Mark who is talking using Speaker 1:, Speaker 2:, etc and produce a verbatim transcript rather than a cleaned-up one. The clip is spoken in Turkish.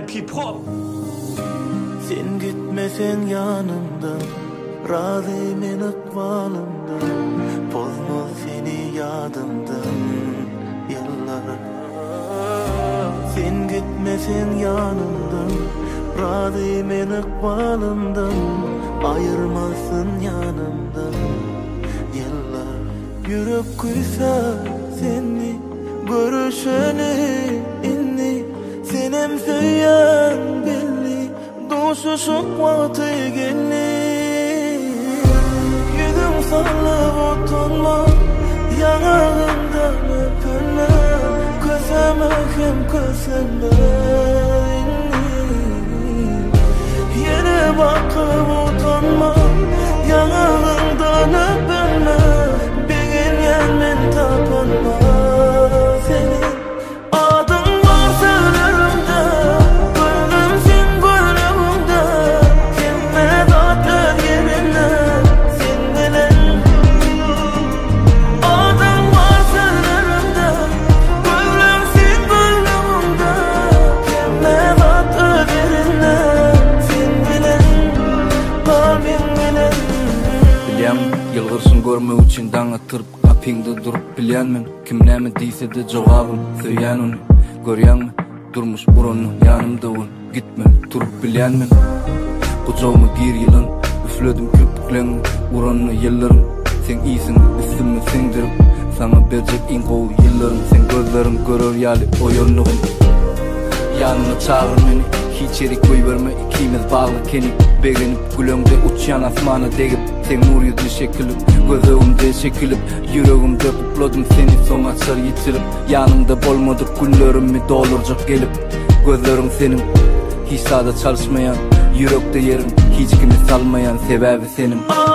Speaker 1: rap hip hop.
Speaker 2: Sen gitmesen yanımdan, razıyım ıkbalımdan, bozmaz seni yadımdan yıllar. Sen gitmesen yanımdan, razıyım ıkbalımdan, ayırmazsın yanımdan yıllar. Yürek kuysa seni görüşeni inni, senem söyleyen belli, duşu şu vakti geldi. Yüzüm sallıp oturma, yanağımdan öpürme, gözüme hem gözüme inni. Yere bakıp oturma, yanağımdan öpürme, bir gelmen tapınma seni. Adın var sözlerimde, gönlüm sen gönlümde, kime zaten yerine sen bilen. Adın var sözlerimde, gönlüm sen gönlümde, kime zaten yerine sen bilen, kalbin bilen.
Speaker 3: Bilem, yılgırsın görme için dağıtırıp kapingde durup bilyenmen. Kim näme diýse de jogabym söýän onu. Görýänmi, durmuş burunny yanımda ol. Gitme, turup bilyenmen. Gujawmy gir ýylan, üfledim köpüklerini, uranny ýyllarym. Sen iýsiň, üstüme siňdirip, sana berjek iň gowy ýyllarym. Sen gözlerim görür ýaly oýanlygym. Yanıma çağır meni, hiç erik koy verme, ikimiz bağlı kenik. Beğenip gülümde uçyan asmana degip, sen nur yüzlü şekilip, gözümde şekilip, yüreğimde kupladım seni son açar yitirip. Yanımda bolmadık günlerimi dolduracak gelip, gözlerim senin, hiç sağda çalışmayan, yürekte yerim, hiç kimi salmayan sebebi senin.